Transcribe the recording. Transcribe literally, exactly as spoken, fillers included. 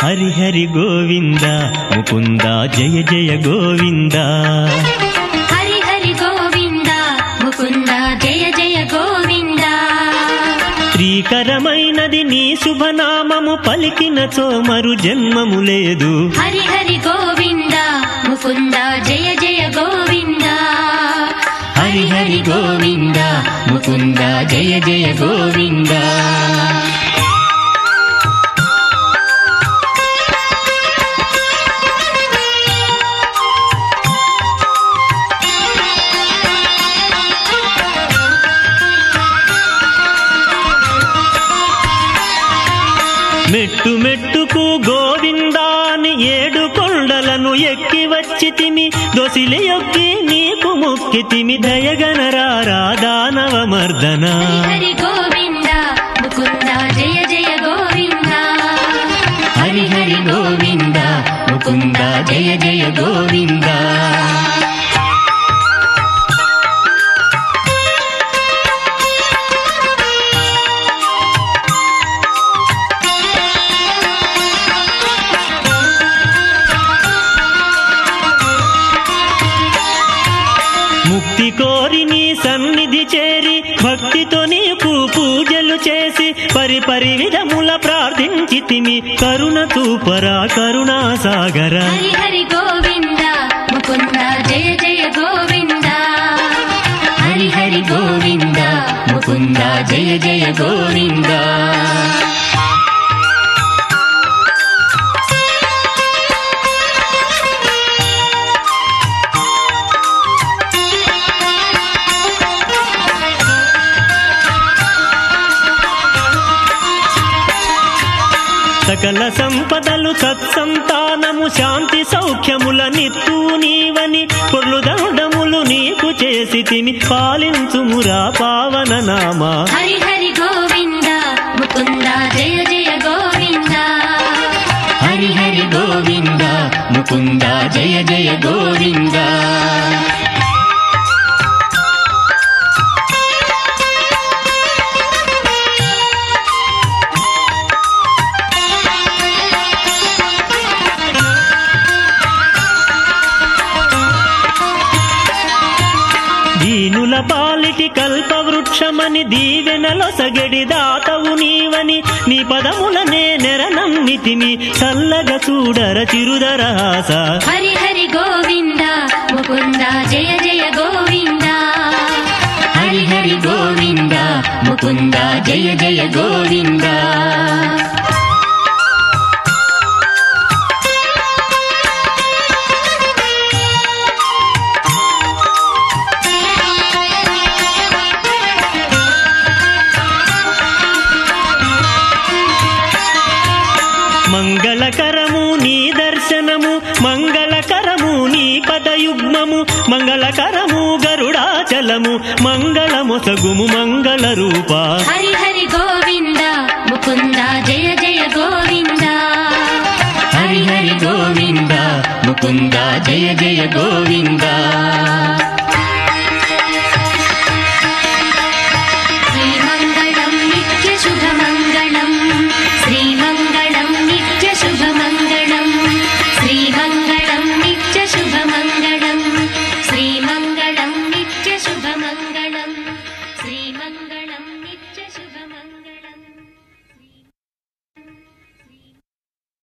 హరి హరి గోవింద ముకుంద జయ జయ గోవింద హరి హరి గోవింద ముకుంద జయ జయ గోవింద శ్రీకరమైనది నీ శుభనామము పలికినచో మరు జన్మము లేదు హరి హరి గోవింద ముకుంద జయ జయ గోవింద హరి హరి గోవింద ముకుంద జయ జయ గోవింద మెట్టు మెట్టుకు గోవిందాని ఏడు కొండలను ఎక్కి వచ్చితిమి దొసిలి యొక్కి నీకు మొక్కితిమి దయగనరారా దానవ మర్దన హరి గోవింద ముకుంద జయ జయ గోవింద హరి హరి గోవింద ముకుంద జయ జయ గోవింద ముక్తి కోరి నీ సన్నిధి చేరి భక్తితో నీకు పూజలు చేసి పరిపరి విధముల ప్రార్థించితిమి కరుణ చూపరా కరుణా సాగర హరి హరి గోవింద ముకుంద జయ జయ గోవింద హరి హరి గోవింద ముకుంద జయ జయ గోవింద సకల సంపదలు సత్సంతానము శాంతి సౌఖ్యముల నిత్తు నీవని పొర్లు దండములు నీకు చేసితిమి పాలించుమురా పావన నామా హరి హరి గోవింద ముకుంద జయ జయ గోవింద హరి హరి గోవింద ముకుంద జయ జయ గోవింద దీనుల పాలిటి కల్పవృక్షమని దీవెనలో సగడి దాతవు నీవని నీ పదములనే నెరనమ్మితిమి చల్లగా చూడర చిరుదరహాస హరి హరి గోవింద ముకుంద జయ జయ గోవింద హరి హరి గోవింద ముకుంద జయ జయ గోవింద మంగళకరము నీ దర్శనము మంగళకరము నీ పదయుగ్మము మంగళకరము గరుడాచలము మంగళమొసగుము మంగళ రూప హరి హరి గోవింద ముకుంద జయ జయ గోవింద హరి హరి గోవింద ముకుంద జయ జయ గోవింద